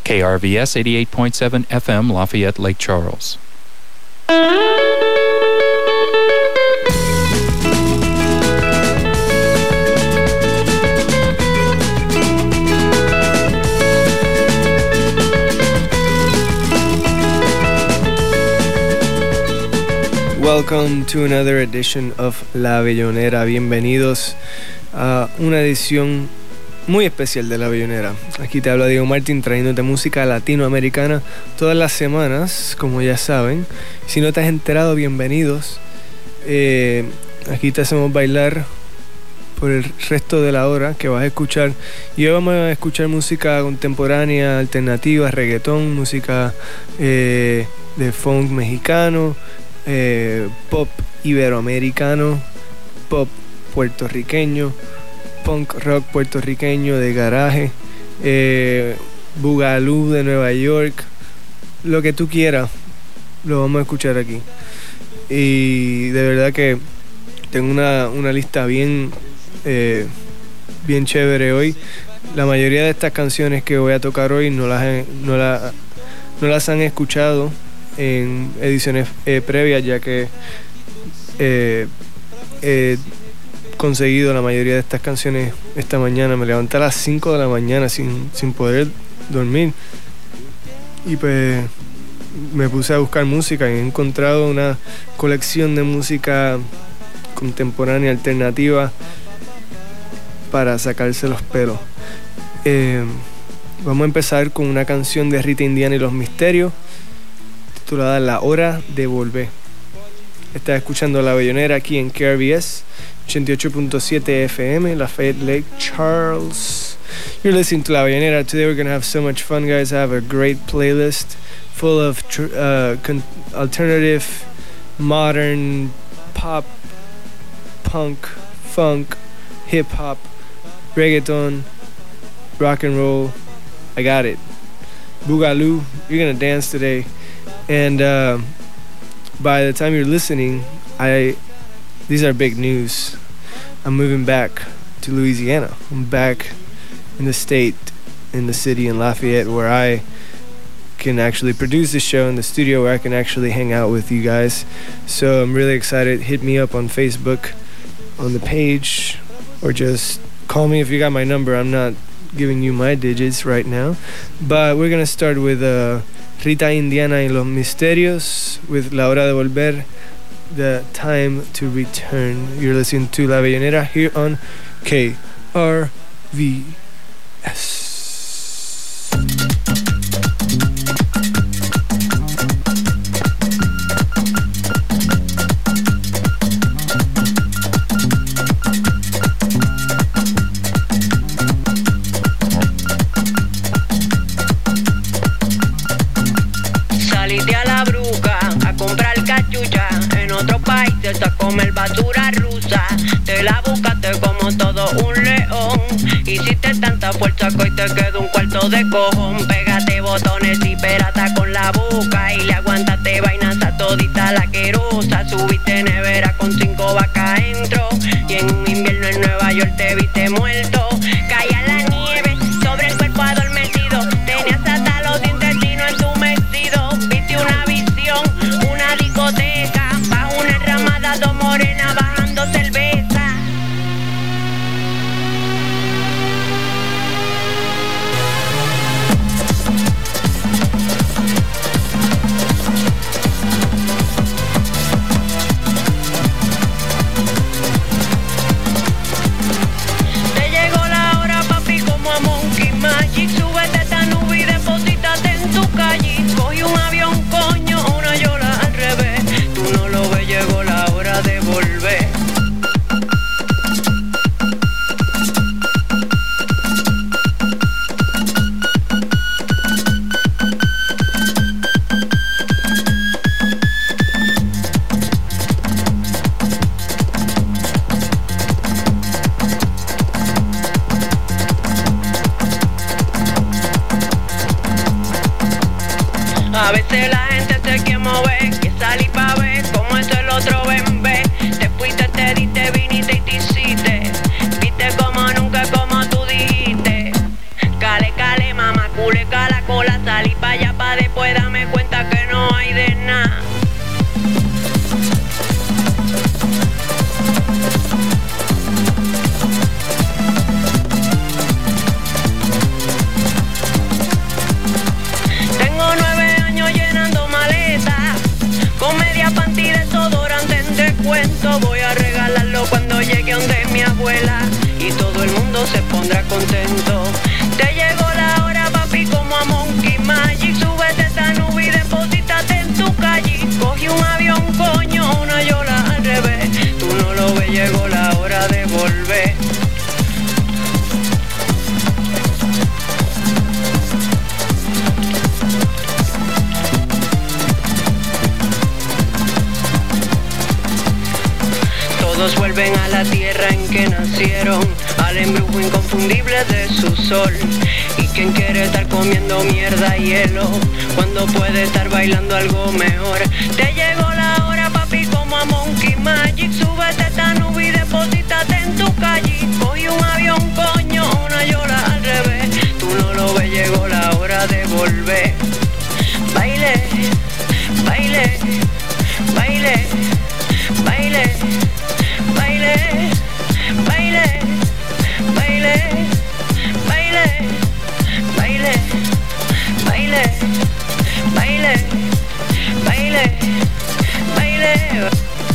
KRVS 88.7 FM, Lafayette, Lake Charles. Welcome to another edition of La Bellonera. Bienvenidos a una edición muy especial de La Bellonera. Aquí te habla Diego Martín trayéndote música latinoamericana todas las semanas, como ya saben. Si no te has enterado, bienvenidos. Aquí te hacemos bailar por el resto de la hora que vas a escuchar. Y hoy vamos a escuchar música contemporánea, alternativa, reggaetón, música de funk mexicano, pop iberoamericano, pop puertorriqueño, punk rock puertorriqueño de garaje, boogaloo de Nueva York, lo que tú quieras lo vamos a escuchar aquí. Y de verdad que tengo una lista bien chévere hoy. La mayoría de estas canciones que voy a tocar hoy no las han escuchado en ediciones previas, ya que he conseguido la mayoría de estas canciones esta mañana. Me levanté a las 5 de la mañana sin poder dormir y pues me puse a buscar música y he encontrado una colección de música contemporánea alternativa para sacarse los pelos. Vamos a empezar con una canción de Rita Indiana y los Misterios titulada La Hora de Volver. Estás escuchando La Bellonera aquí en KRVS 88.7 FM, Lafayette, Lake Charles. You're listening to La Bellonera. Today we're going to have so much fun, guys. I have a great playlist full of alternative, modern, pop, punk, funk, hip-hop, reggaeton, rock and roll. I got it. Boogaloo. You're going to dance today. And by the time you're listening, these are big news. I'm moving back to Louisiana. I'm back in the state, in the city, in Lafayette, where I can actually produce the show in the studio, where I can actually hang out with you guys. So I'm really excited. Hit me up on Facebook, on the page, or just call me if you got my number. I'm not giving you my digits right now. But we're going to start with Rita Indiana y los Misterios with La Hora de Volver, The Time to Return. You're listening to La Bellonera here on KRVS. A comer basura rusa, te la buscaste como todo un león. Hiciste tanta fuerza que hoy te quedó un cuarto de cojón. Pégate botones y perata con la boca y le aguantaste vainas a todita la querosa. Subiste nevera con 5 vacas dentro y en un invierno en Nueva York te viste muerto. Caía la nieve sobre el cuerpo adormecido, tenías hasta los intestinos entumecidos. Viste una visión, una discoteca, dos morenas bajando cerveza. Te llegó la hora, papi, como a Monkey Magic. Súbete a esta nube y deposítate en tu calle. Cogí un avión, coño, una yola al revés. Tú no lo ves, llegó la hora de volver. A veces la gente se quiere mover, que salir pa' ver cómo es el otro bembé. Te fuiste, te diste, viniste y te hiciste. Viste como nunca, como tú dijiste. Cale, cale, mamá, cule, cala, cola, todo se pondrá contento. Te llegó la hora, papi, como a Monkey Magic. Súbete esta nube y deposítate en tu calle. Coge un avión, coño, una yola al revés. Tú no lo ves, llegó la hora de volver. Todos vuelven a la tierra en que nacieron, al embrujo inconfundible de su sol. Y quien quiere estar comiendo mierda y hielo, cuando puede estar bailando algo mejor. Te llegó la hora, papi, como a Monkey Magic. Súbete esta nube y deposítate en tu calle. Coge un avión, coño, una yola al revés. Tú no lo ves, llegó la hora de volver. Baile, baile, baile, baile. Baile, baile, baile, baile, baile, baile, baile, baile, baile.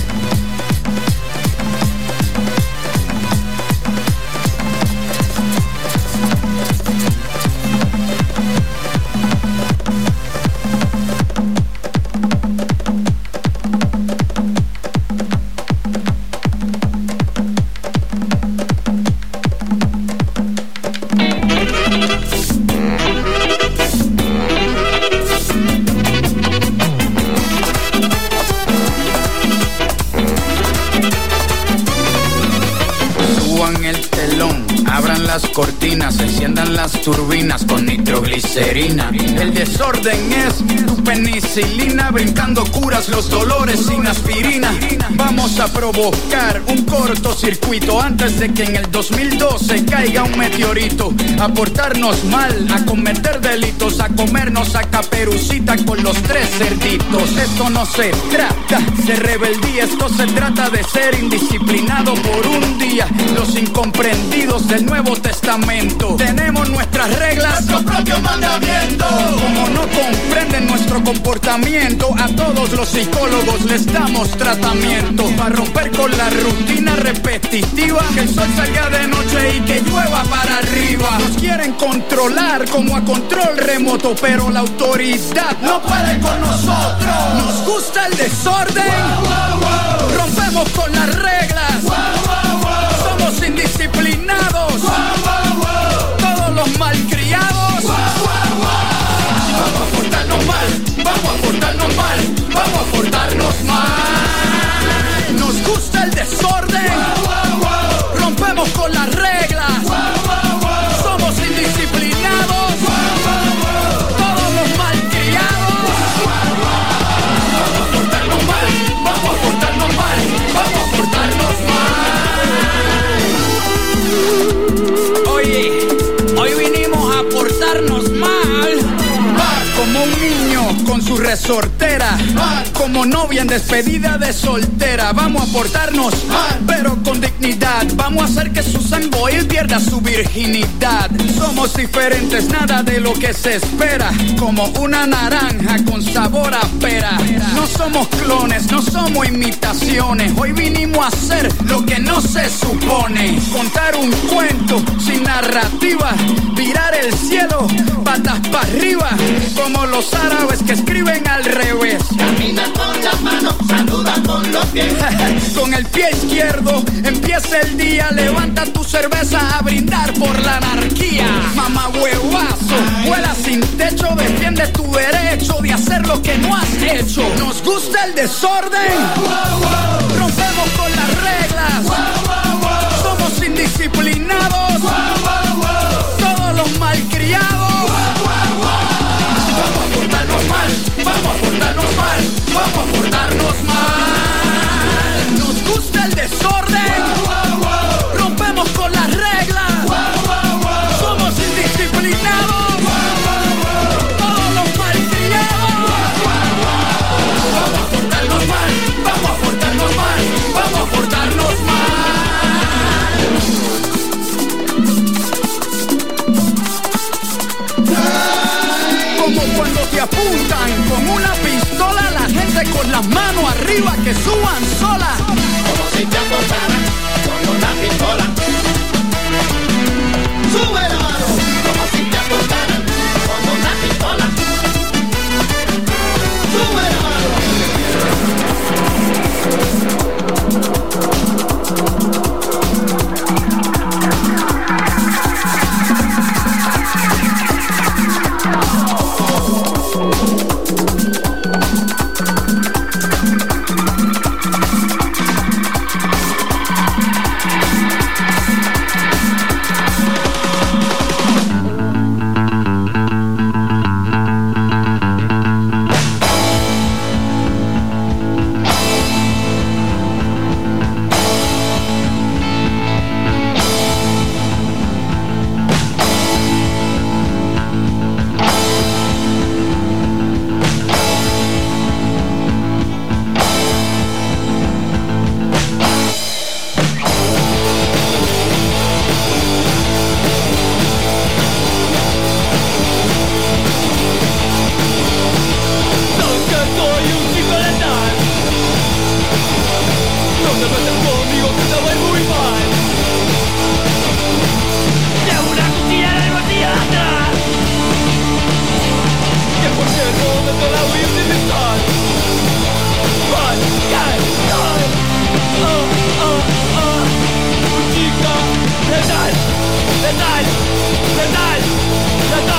Las cortinas, enciendan las turbinas con nitroglicerina. El desorden es tu penicilina, brincando curas los dolores sin aspirina. Vamos a provocar un cortocircuito antes de que en el 2012 caiga un meteorito. A portarnos mal, a cometer delitos, a comernos a Caperucita con los 3 cerditos. Esto no se trata de rebeldía, esto se trata de ser indisciplinado por un día. Los incomprendidos del Nuevo Testamento tenemos nuestras reglas, nuestro propio mandamiento. Como no comprenden nuestro comportamiento, a todos los psicólogos les damos tratamiento para romper con la rutina repetitiva. Que el sol salga de noche y que llueva para arriba. Nos quieren controlar como a control remoto, pero la autoridad no puede con nosotros. Nos gusta el desorden, rompemos con las reglas, somos indisciplinados, todos los malcriados. Vamos a portarnos mal, vamos a portarnos mal, vamos a portarnos mal. Nos gusta el desorden, rompemos con las reglas, somos indisciplinados, todos los malcriados. Vamos a portarnos mal, vamos a portarnos mal, vamos a portarnos mal. Oye, hoy vinimos a portarnos mal. Como un niño con su resortera, como novia en despedida de soltera. Vamos a portarnos mal, pero con dignidad. Vamos a hacer que Susan Boyle pierda su virginidad. Somos diferentes, nada de lo que se espera. Como una naranja con sabor a pera. No somos clones, no somos imitaciones. Hoy vinimos a hacer lo que no se supone. Contar un cuento sin narrativa, virar el cielo patas para arriba, como los árabes que escriben al revés. Camina con las manos, saluda con los pies. Con el pie izquierdo empieza el día, levanta tu cerveza a brindar por la anarquía. Mamá huevazo, vuela sin techo, defiende tu derecho de hacer lo que no has hecho. Nos gusta el desorden, rompemos con las reglas, somos indisciplinados, todos los malcriados. Vamos a portarnos mal, vamos a portarnos mal, vamos a portarnos mal. Nos gusta el desorden, rompemos con las reglas, somos indisciplinados, todos los malcriados. Vamos a portarnos mal, vamos a portarnos mal, vamos a portarnos mal. Como cuando te apuntan con una pistola, la gente con las manos arriba que suban sola. Como si te apuntaran con una pistola.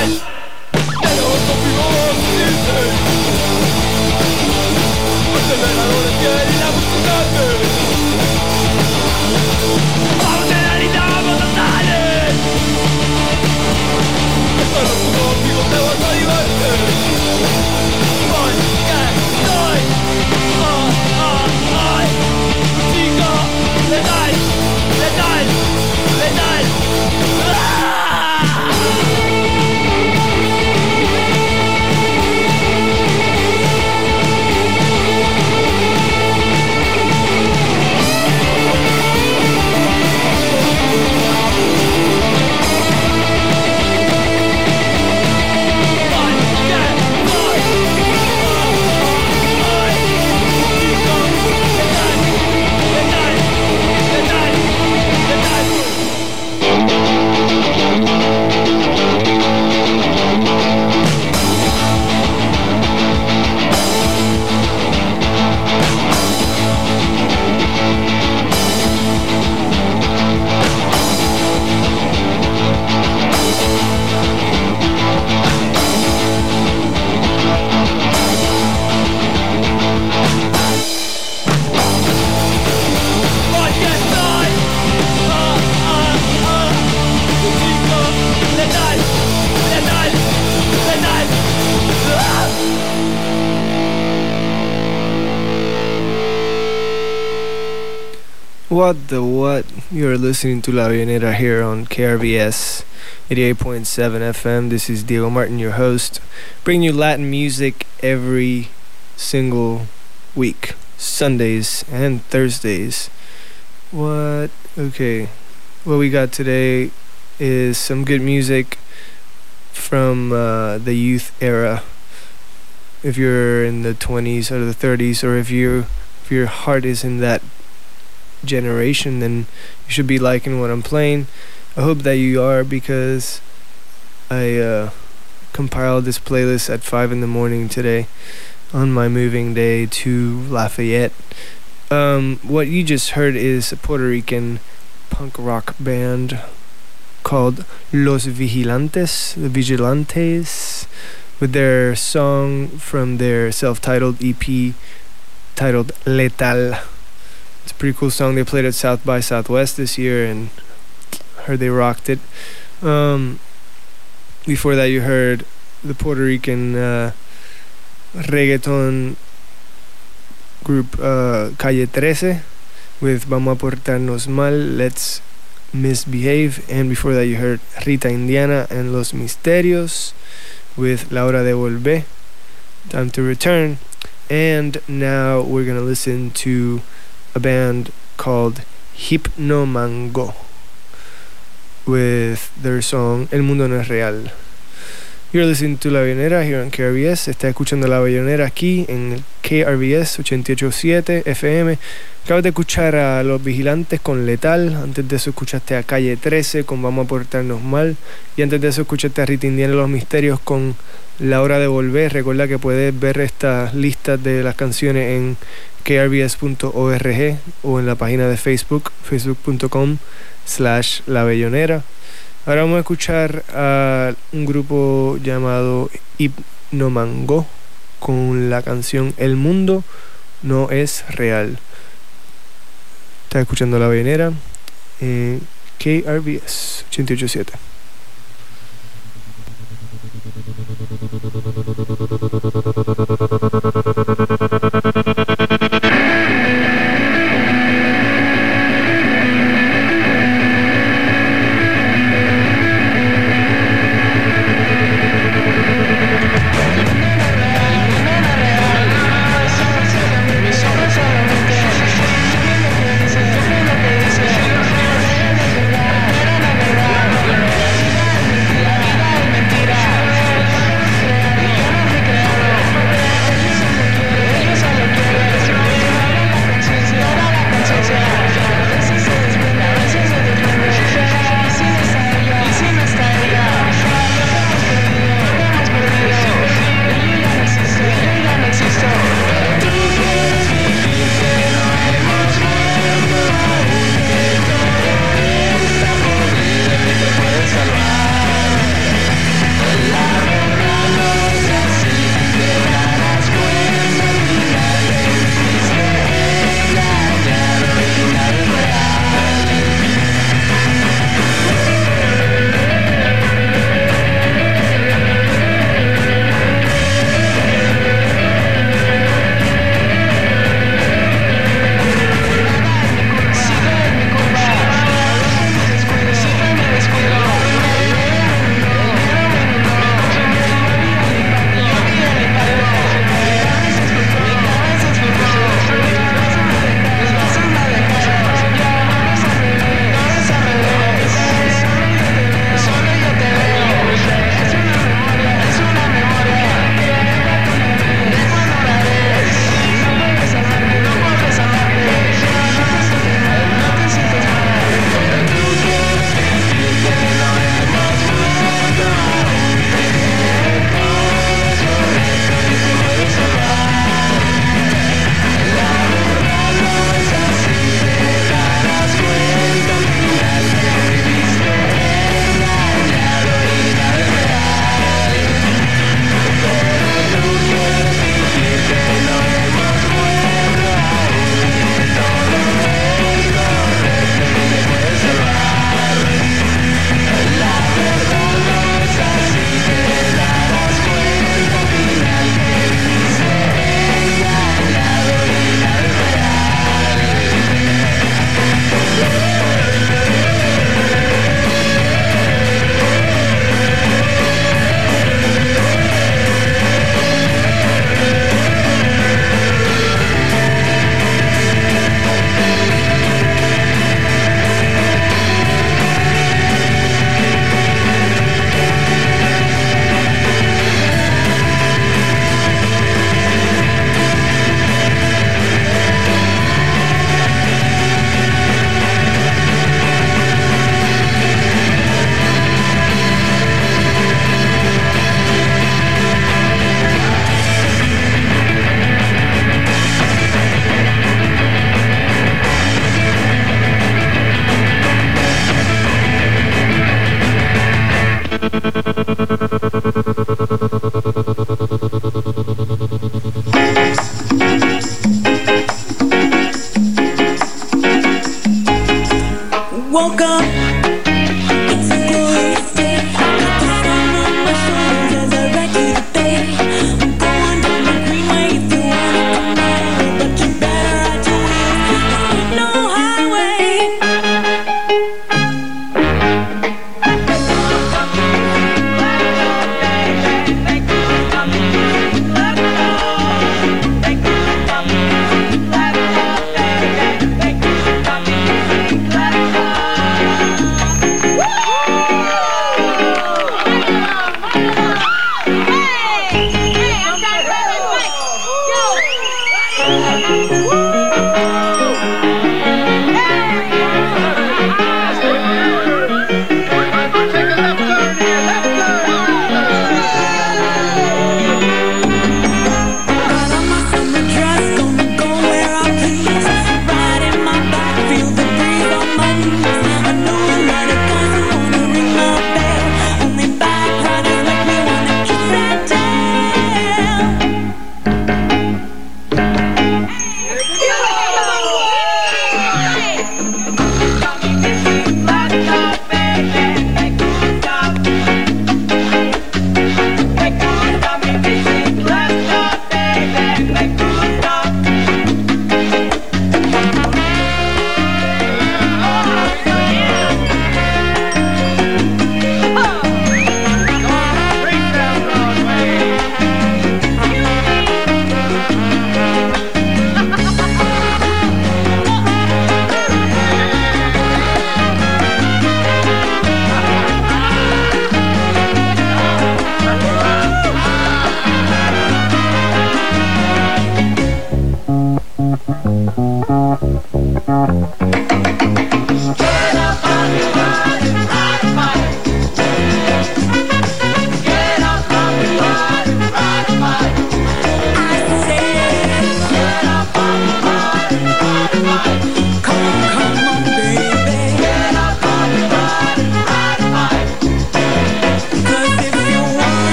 What the what? You're listening to La Avionera here on KRVS 88.7 FM. This is Diego Martin, your host, bringing you Latin music every single week, Sundays and Thursdays. What? Okay. What we got today is some good music from the youth era. If you're in the 20s or the 30s, or if your heart is in that generation, then you should be liking what I'm playing. I hope that you are, because I compiled this playlist at 5 in the morning today on my moving day to Lafayette. What you just heard is a Puerto Rican punk rock band called Los Vigilantes, the Vigilantes, with their song from their self-titled EP titled Letal. It's a pretty cool song. They played at South by Southwest this year, and heard they rocked it. Before that, you heard the Puerto Rican reggaeton group Calle 13 with Vamos a Portarnos Mal, Let's Misbehave. And before that, you heard Rita Indiana and Los Misterios with La Hora de Volver, Time to Return. And now we're going to listen to a band called Hipnomango with their song El Mundo No Es Real. You're listening to La Avionera here on KRVS. Está escuchando La Avionera aquí en el KRVS 88.7 FM. Acabas de escuchar a Los Vigilantes con Letal. Antes de eso escuchaste a Calle 13 con Vamos a Portarnos Mal. Y antes de eso escuchaste a Rita Indiana y Los Misterios con La Hora de Volver. Recuerda que puedes ver estas listas de las canciones en krvs.org o en la página de Facebook, facebook.com/La Avionera. Ahora vamos a escuchar a un grupo llamado Hipnomango con la canción El Mundo No Es Real. Estás escuchando La Avionera en KRVS 88.7.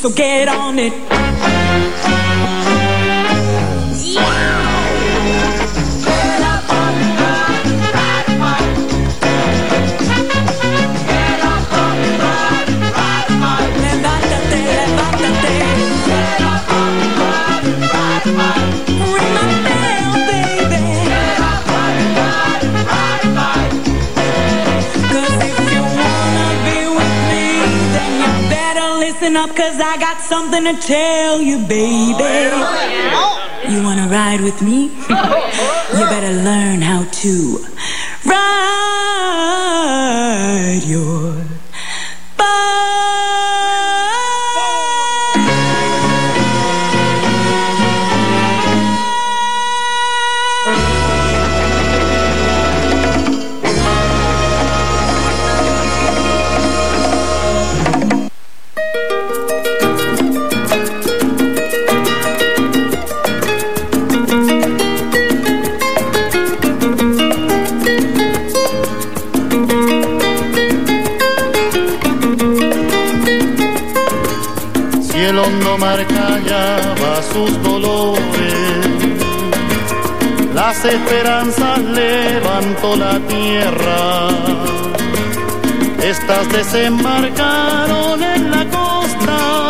so get on it. Up, 'cause I got something to tell you, baby. You wanna ride with me? You better learn how to ride your bike. El hondo mar callaba sus dolores, las esperanzas levantó la tierra. Estas desembarcaron en la costa,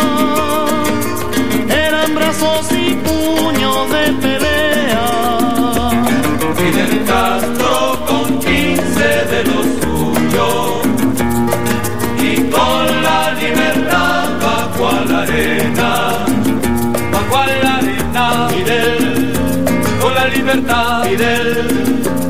eran brazos y puños de pelea. Fidel Castro con 15 de los suyos y con la libertad bajo a la arena, Fidel, con la libertad, Fidel.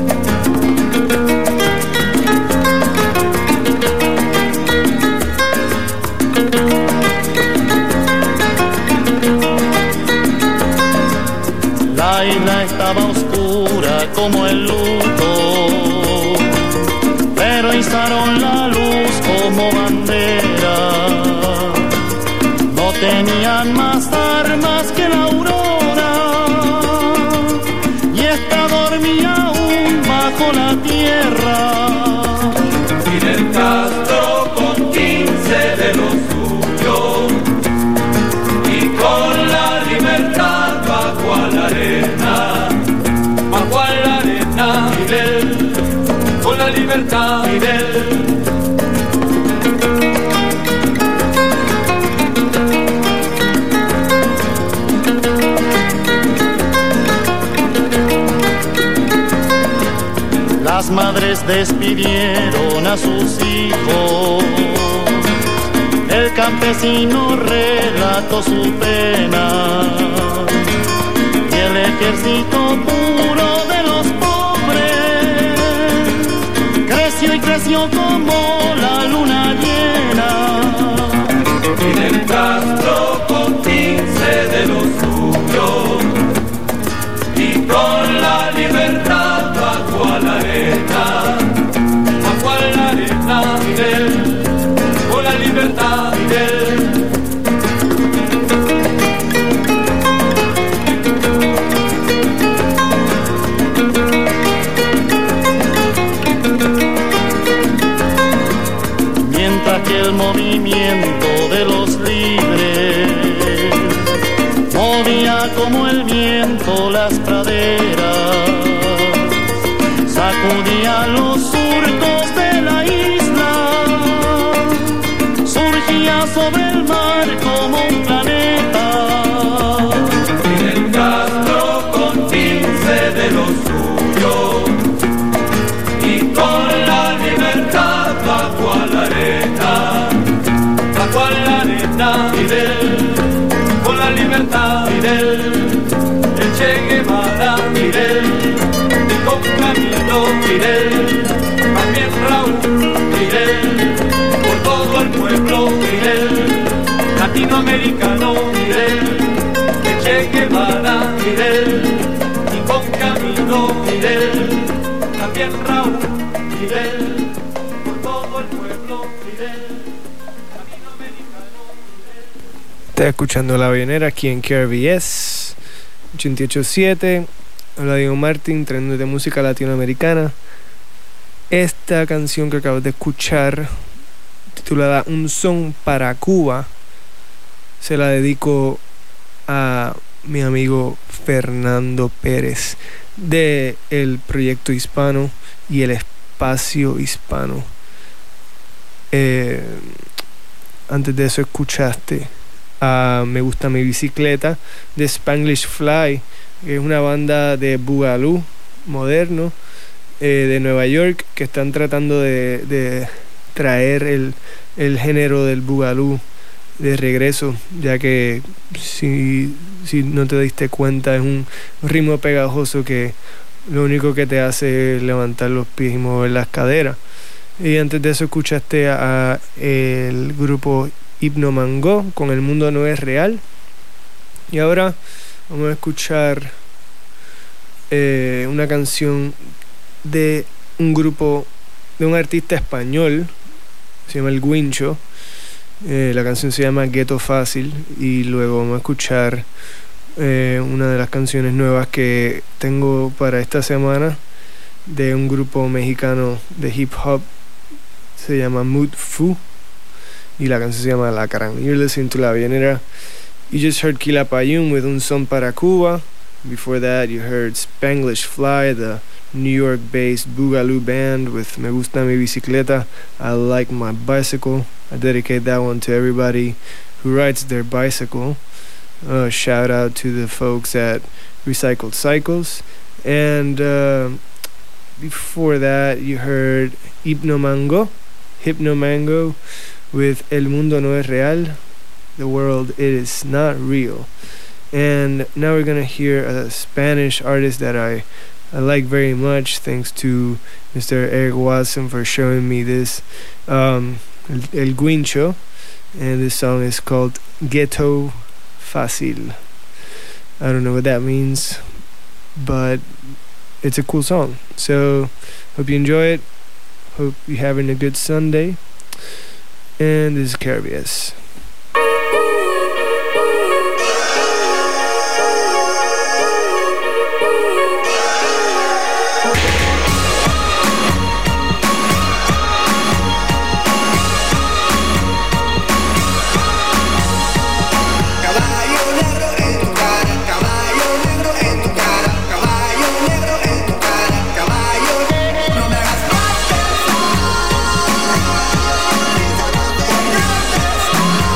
La isla estaba oscura como el luto, pero izaron la luz como bandera. No tenían más armas que la aurora, y esta dormía aún bajo la tierra. Fidel Castro con 15 de los suyos y con la libertad bajo a la arena, Fidel, con la libertad, Fidel. Las madres despidieron a sus hijos, el campesino relató su pena, y el ejército puro de los pobres creció y creció como la luna llena. Fidel Castro con 15 de los suyos y con la libertad bajo a la arena, Fidel, con la libertad, Fidel. Mientras que el movimiento de los libres movía como el viento las praderas, sacudía los surcos de la isla, surgía sobre el mar como un planeta. Fidel Castro con 15 de los suyos y con la libertad bajo a la arena, Fidel, con la libertad, Fidel, el Che Guevara, Fidel, con Camilo, Fidel, también Raúl, Fidel, por todo el pueblo, Fidel, latinoamericano, Fidel, el Che Guevara, Fidel, y con Camilo, Fidel, también Raúl, Fidel, por todo el pueblo, Fidel. Está escuchando La Ballenera aquí en KRBS 88.7. Hola, Diego Martín, trayendo de música latinoamericana. Esta canción que acabas de escuchar, titulada Un Son para Cuba, se la dedico a mi amigo Fernando Pérez de el Proyecto Hispano y el Espacio Hispano. Antes de eso escuchaste a Me Gusta Mi Bicicleta de Spanglish Fly, que es una banda de boogaloo moderno de Nueva York, que están tratando de traer el género del boogaloo de regreso, ya que si no te diste cuenta es un ritmo pegajoso que lo único que te hace es levantar los pies y mover las caderas. Y antes de eso escuchaste a el grupo Hypno Mango con El Mundo No Es Real. Y ahora vamos a escuchar una canción de un grupo, de un artista español, se llama El Guincho. La canción se llama Ghetto Fácil, y luego vamos a escuchar una de las canciones nuevas que tengo para esta semana de un grupo mexicano de hip hop, se llama Mood Fu, y la canción se llama Lacrán. You're listening to La Bienera. You just heard Quilapayún with Un Son Para Cuba. Before that you heard Spanglish Fly, the New York-based boogaloo band, with Me Gusta Mi Bicicleta, I Like My Bicycle. I dedicate that one to everybody who rides their bicycle. Shout out to the folks at Recycled Cycles. And before that you heard Hypno Mango with El Mundo No Es Real, The World It Is Not Real. And now we're gonna hear a Spanish artist that I like very much, thanks to Mr. Eric Watson for showing me this, El Guincho, and this song is called Ghetto Fácil. I don't know what that means, but it's a cool song. So hope you enjoy it. Hope you're having a good Sunday. And this is Carabias. Caballo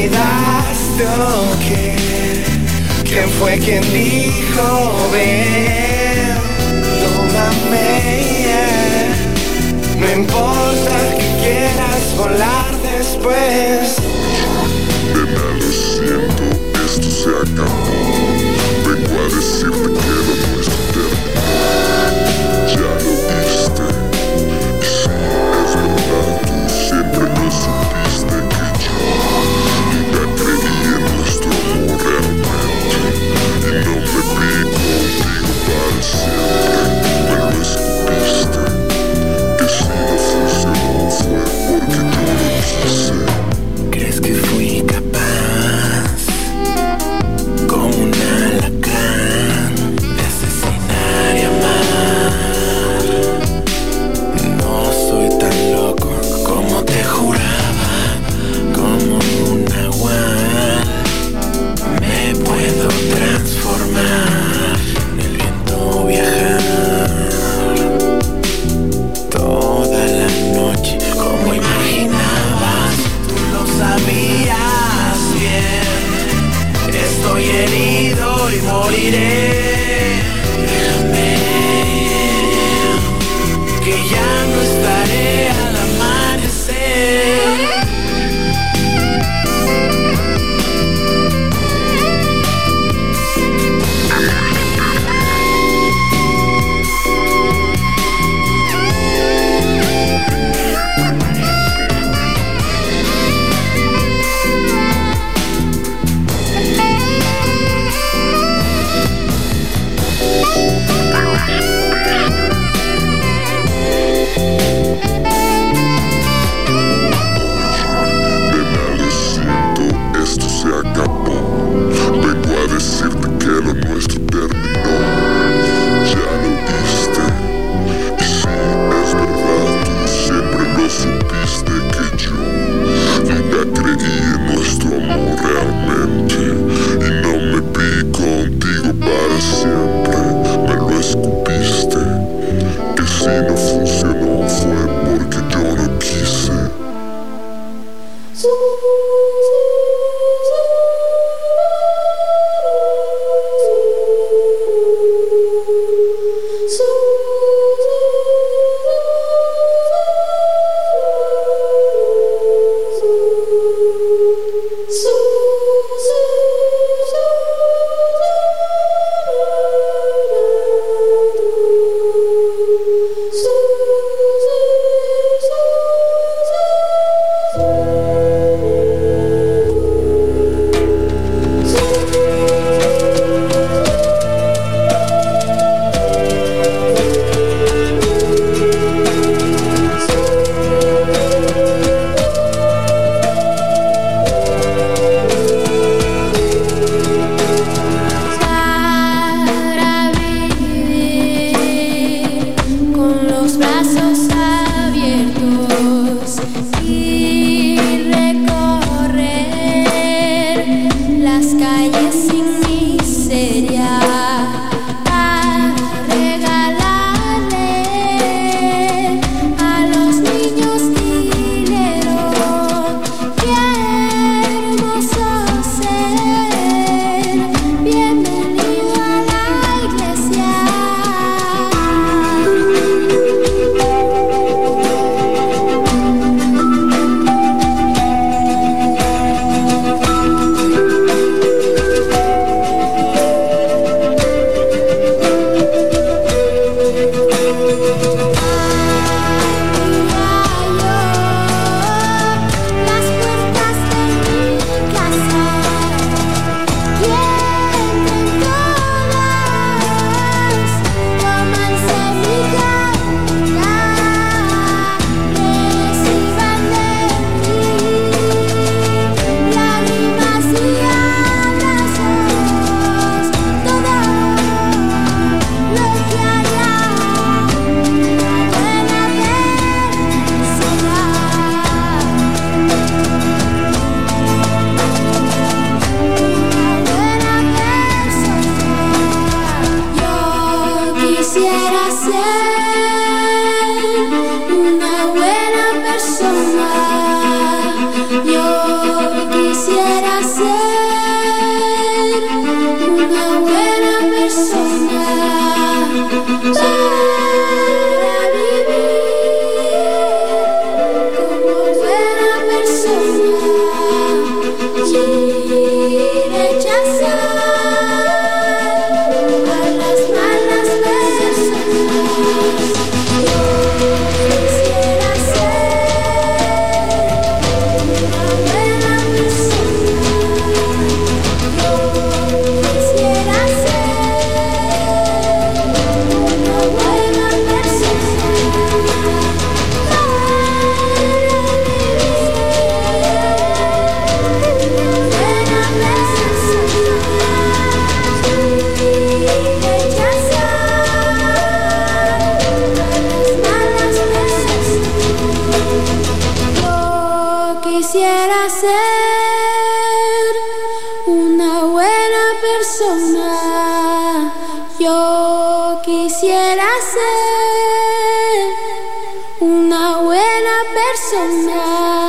olvidaste o qué? ¿Quién fue quien dijo ven? Tómame, yeah. No importa que quieras volar después. Nena, lo siento, esto se acabó. Vengo a decirte que lo nuestro terminó. Ya lo viste. Y sí, es verdad, tú siempre lo supiste que yo nunca creí en nuestro amor realmente. Y no me vi contigo para siempre. Me lo escupiste. Que si no funcionó fue porque yo lo quise. ¿Crees que fui capaz? Como quisiera ser una buena persona. Yo quisiera ser una buena persona.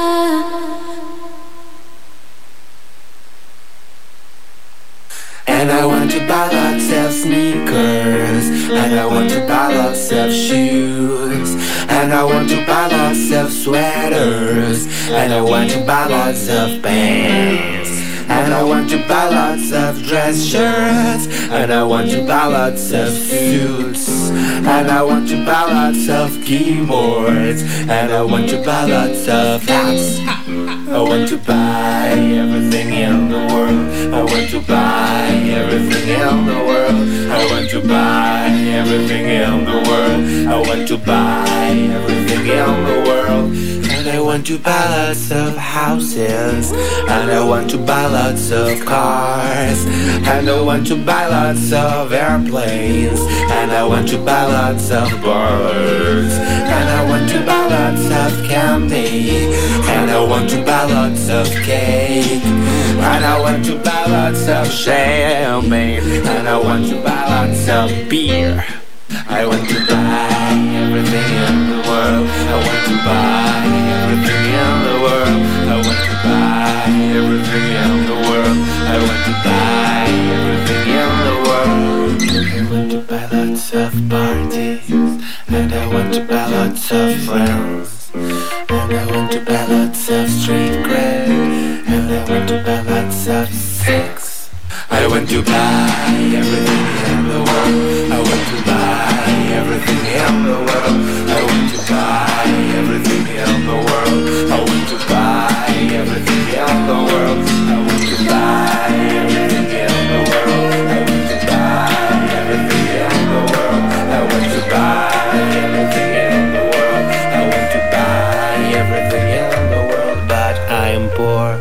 And I want to buy lots of sneakers, and I want to buy lots of shoes, and I want to buy lots of sweaters, and I want to buy lots of pants, and I want to buy lots of dress shirts, and I want to buy lots of suits, and I want to buy lots of keyboards, and I want to buy lots of hats. I want to buy everything in the world. I want to buy everything in the world. I want to buy everything in the world. I want to buy everything in the world. And I want to buy lots of houses, and I want to buy lots of cars, and I want to buy lots of airplanes, and I want to buy lots of birds, and I want to buy lots of candy, and I want to buy lots of cake, and I want to buy lots of champagne, and I want to buy lots of beer. I want to buy everything in the world. I want to buy everything in the world. I want to buy everything in the world. I want to buy everything in the world. I want to buy lots of parties, and I want to buy lots of friends, and I want to buy lots of street cred, and I want to buy lots of sex. I want to buy everything in the world. I want to buy everything in the world. I want to buy everything in the world. I want to buy everything in the world. I want to buy everything in the world. I want to buy everything in the world. I want to buy everything in the world. I want to buy everything in the world, but I'm poor.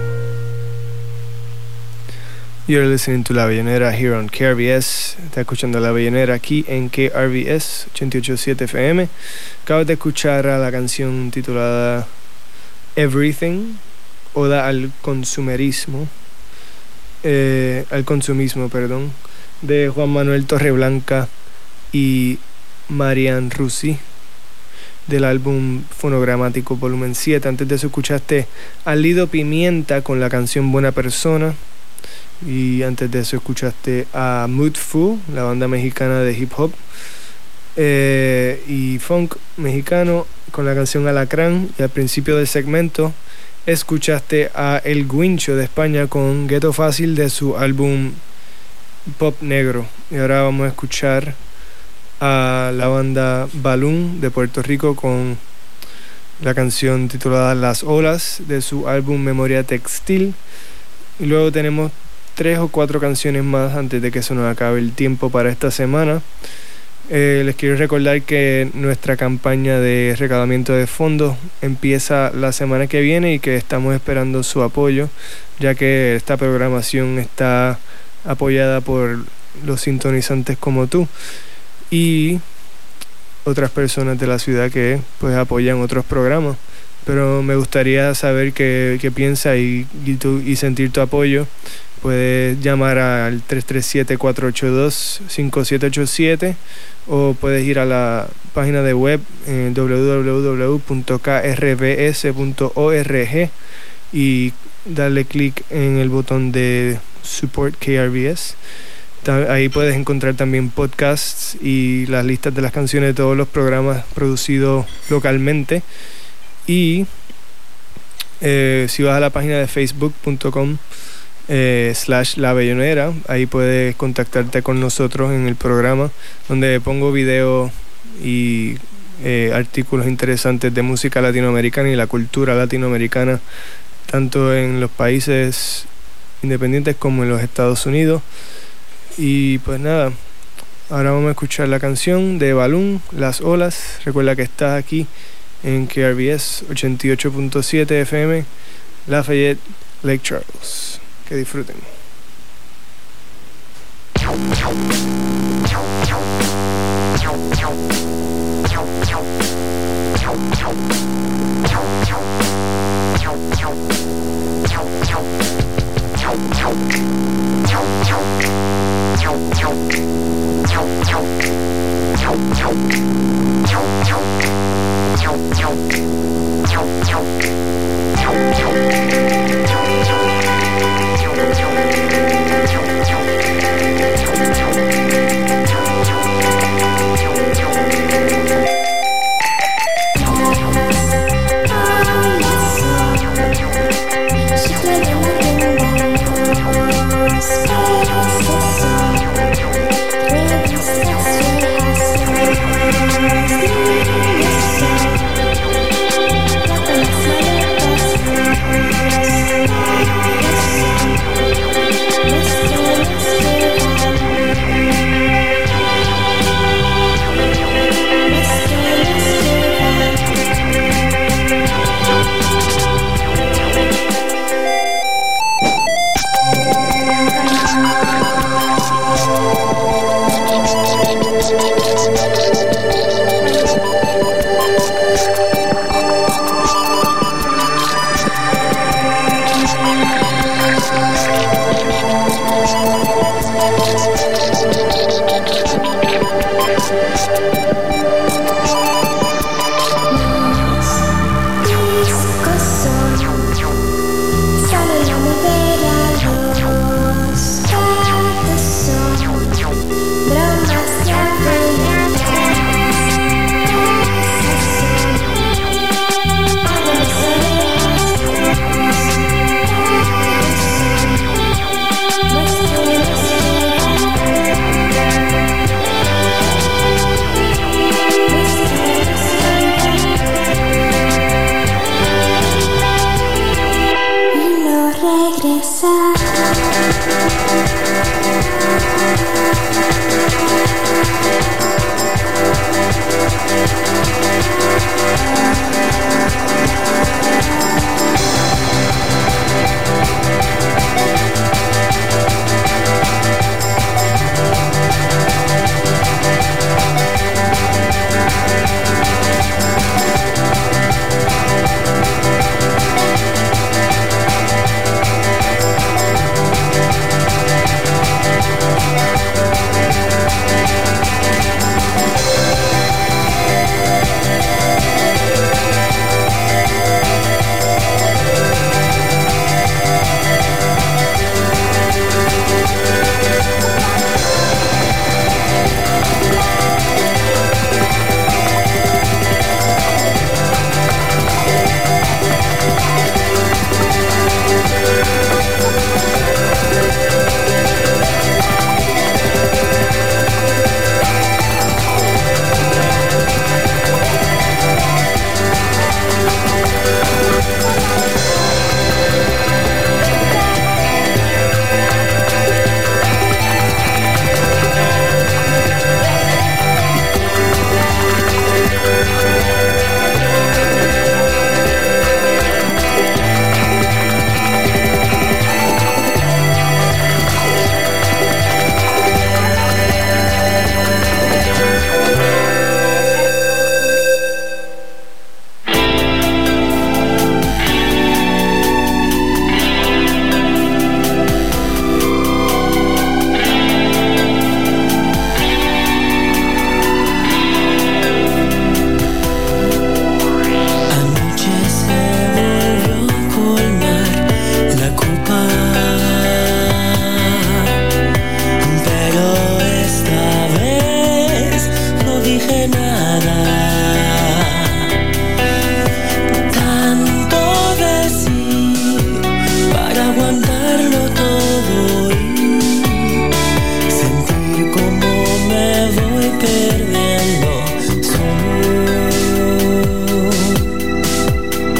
You're listening to La Bellonera here on KRVS. Está escuchando La Bellonera aquí en KRVS 88.7 FM. Acabas de escuchar a la canción titulada Everything, Oda al consumismo, de Juan Manuel Torreblanca y Marian Rusi, del álbum Fonogramático Volumen 7. Antes de eso escuchaste a Lido Pimienta con la canción Buena Persona. Y antes de eso escuchaste a Mood Fu, la banda mexicana de hip hop y funk mexicano, con la canción Alacrán. Y al principio del segmento escuchaste a El Guincho de España con Ghetto Fácil de su álbum Pop Negro. Y ahora vamos a escuchar a la banda Balloon de Puerto Rico con la canción titulada Las Olas de su álbum Memoria Textil. Y luego tenemos 3 o 4 canciones más antes de que se nos acabe el tiempo para esta semana. Les quiero recordar que nuestra campaña de recaudamiento de fondos empieza la semana que viene y que estamos esperando su apoyo, ya que esta programación está apoyada por los sintonizantes como tú y otras personas de la ciudad que pues apoyan otros programas. Pero me gustaría saber qué piensa y sentir tu apoyo. Puedes llamar al 337-482-5787 o puedes ir a la página de web www.krbs.org y darle clic en el botón de Support KRVS. Ahí puedes encontrar también podcasts y las listas de las canciones de todos los programas producidos localmente. Y si vas a la página de facebook.com /La Bellonera, ahí puedes contactarte con nosotros en el programa, donde pongo videos y artículos interesantes de música latinoamericana y la cultura latinoamericana, tanto en los países independientes como en los Estados Unidos. Y pues nada, ahora vamos a escuchar la canción de Balloon, Las Olas. Recuerda que estás aquí en KRVS 88.7 FM, Lafayette, Lake Charles. Que disfruten.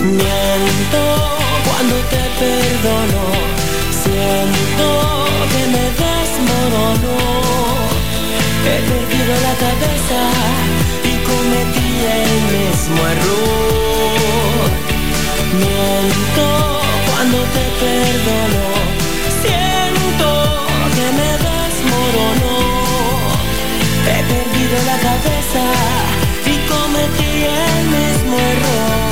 Miento cuando te perdono, siento que me desmorono. He perdido la cabeza y cometí el mismo error. Miento cuando te perdono, siento que me desmorono. He perdido la cabeza y cometí el mismo error.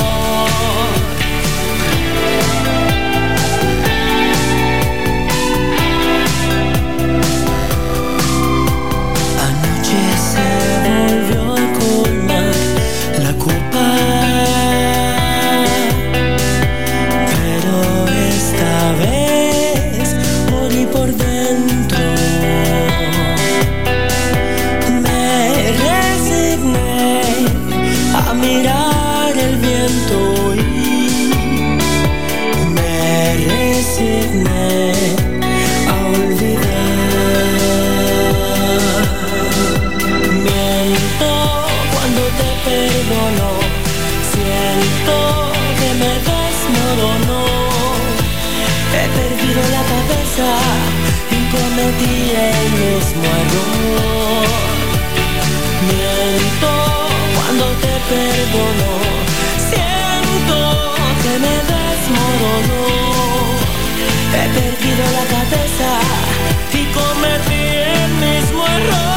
Y cometí el mismo error. Miento cuando te perdono, siento que me desmorono. He perdido la cabeza y cometí el mismo error.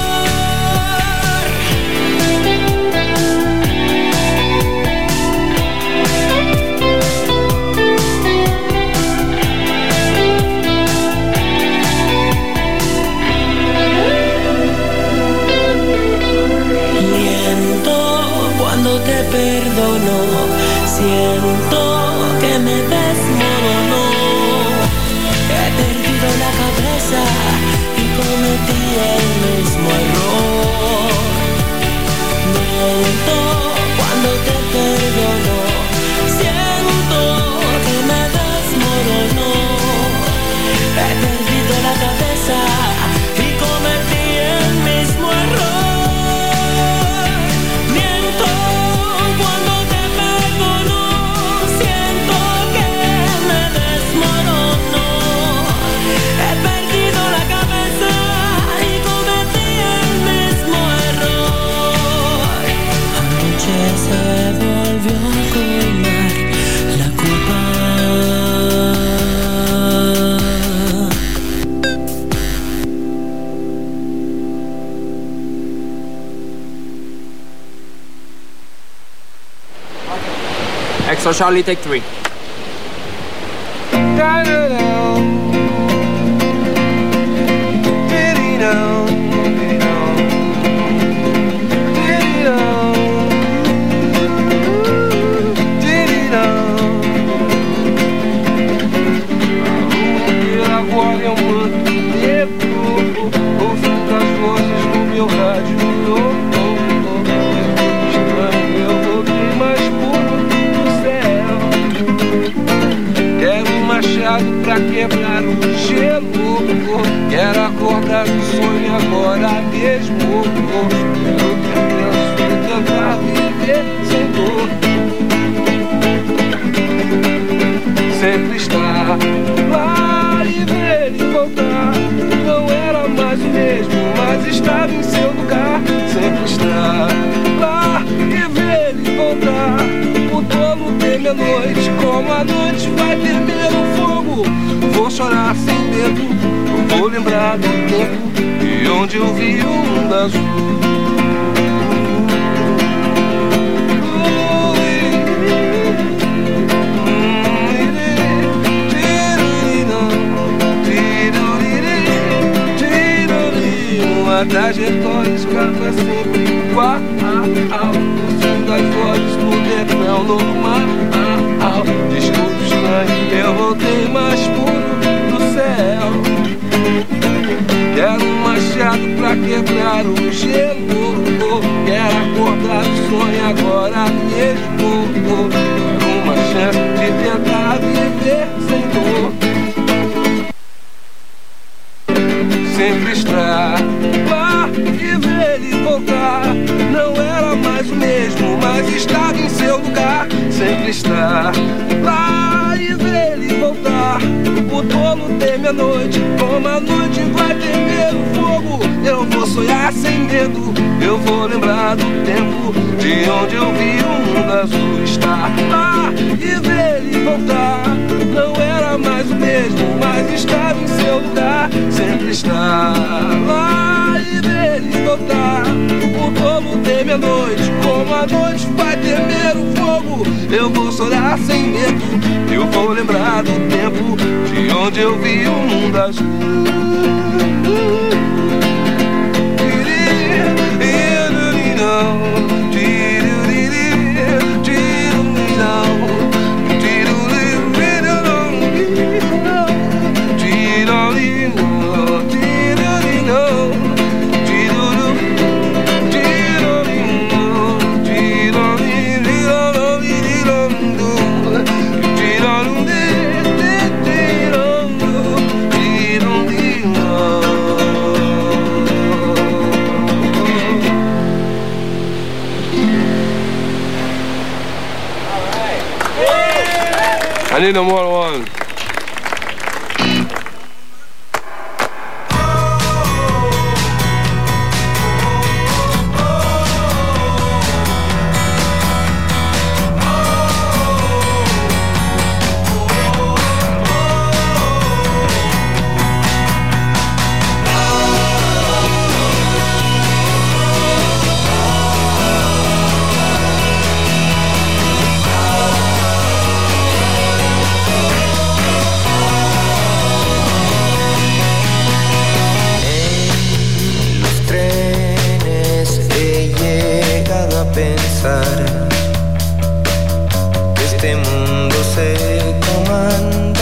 Te perdono, siento que me desmorono. He perdido la cabeza y cometí el mismo error. Miento cuando te perdono, siento que me desmorono. He perdido la cabeza y cometí el mismo error. So Charlie, take 3. Pra quebrar o gelo, quero acordar do sonho agora mesmo. Eu penso em tentar viver sem dor, sempre estar lá e ver e voltar. Não era mais o mesmo, mas estava em seu lugar. Sempre estar lá e ver e voltar. O tolo teme a noite, como a noite vai temer o fogo. Vou chorar sem medo, vou lembrar do tempo e onde eu vi o mundo azul. Uma trajetória escapa sempre igual. O som das vozes tudo é tão normal. Desculpe, estranho, eu voltei mais puro do céu. Quero um machado pra quebrar o gelo. Quero acordar do sonho agora mesmo. Quero uma chance de tentar viver sem dor. Sempre estar lá e ver e voltar. Não era mais o mesmo, mas estava em seu lugar. sempre está lá e ver ele voltar. O tolo teme a noite, como a noite vai temer o fogo. Eu vou sonhar sem medo, eu vou lembrar do tempo de onde eu vi o mundo azul estar lá e ver ele voltar. Não era mais o mesmo, mas estava em seu lugar. Sempre está lá e ver ele voltar. O tolo teme a noite, como a noite vai temer o fogo. Eu vou sonhar sem medo, eu vou lembrar do tempo de onde eu vi o mundo azul. I need no more one. Este mundo se comanda